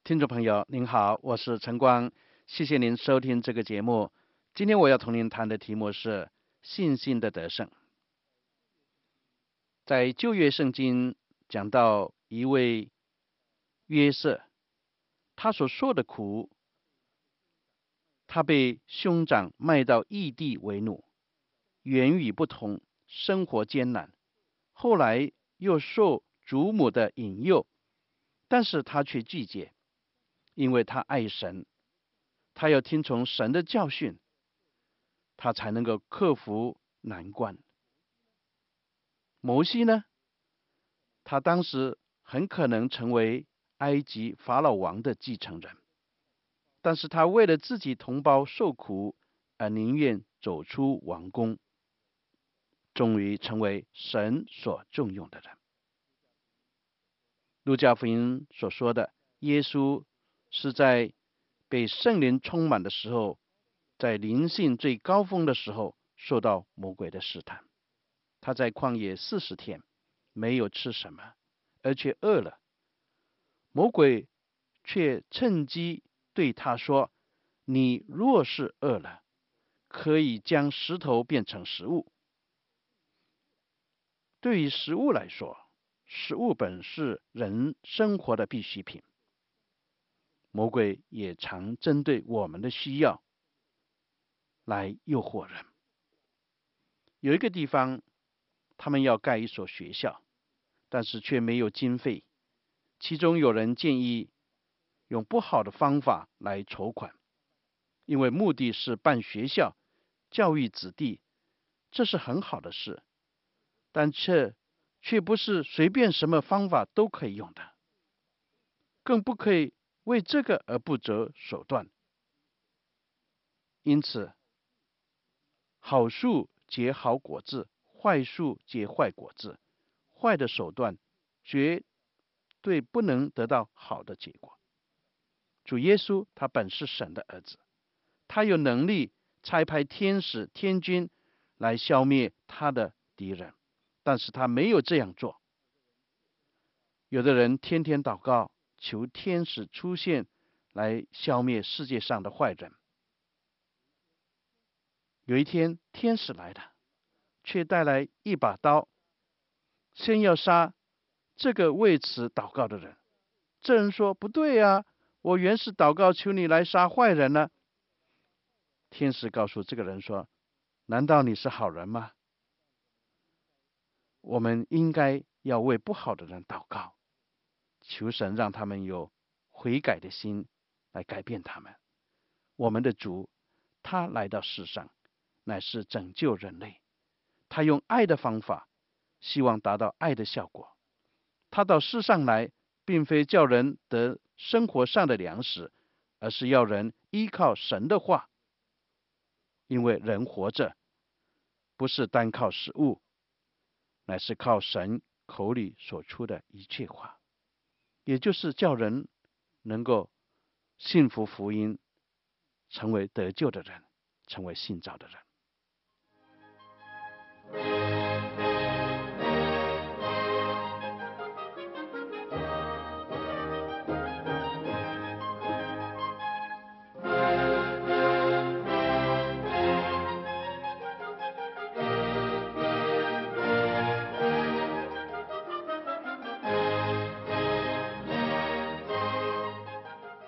听众朋友您好，我是陈光，谢谢您收听这个节目。今天我要同您谈的题目是信心的得胜。在旧约圣经讲到一位约瑟，他所受的苦，他被兄长卖到异地为奴，言语不通，生活艰难，后来又受祖母的引诱，但是他却拒绝，因为他爱神，他要听从神的教训，他才能够克服难关。摩西呢，他当时很可能成为埃及法老王的继承人，但是他为了自己同胞受苦而宁愿走出王宫，终于成为神所重用的人。路加福音所说的，耶稣是在被圣灵充满的时候，在灵性最高峰的时候，受到魔鬼的试探。他在旷野40天，没有吃什么，而且饿了。魔鬼却趁机对他说：你若是饿了，可以将石头变成食物。对于食物来说，食物本是人生活的必需品。魔鬼也常针对我们的需要来诱惑人。有一个地方，他们要盖一所学校，但是却没有经费。其中有人建议用不好的方法来筹款，因为目的是办学校、教育子弟，这是很好的事，但却不是随便什么方法都可以用的，更不可以为这个而不择手段。因此，好树结好果子，坏树结坏果子。坏的手段绝对不能得到好的结果。主耶稣他本是神的儿子，他有能力差派天使天军来消灭他的敌人，但是他没有这样做。有的人天天祷告，求天使出现来消灭世界上的坏人。有一天天使来了，却带来一把刀，先要杀这个为此祷告的人。这人说：不对啊，我原是祷告求你来杀坏人呢。天使告诉这个人说：难道你是好人吗？我们应该要为不好的人祷告，求神让他们有悔改的心来改变他们。我们的主他来到世上乃是拯救人类，他用爱的方法希望达到爱的效果。他到世上来并非叫人得生活上的粮食，而是要人依靠神的话。因为人活着不是单靠食物，乃是靠神口里所出的一切话，也就是叫人能够信服福音，成为得救的人，成为信召的人。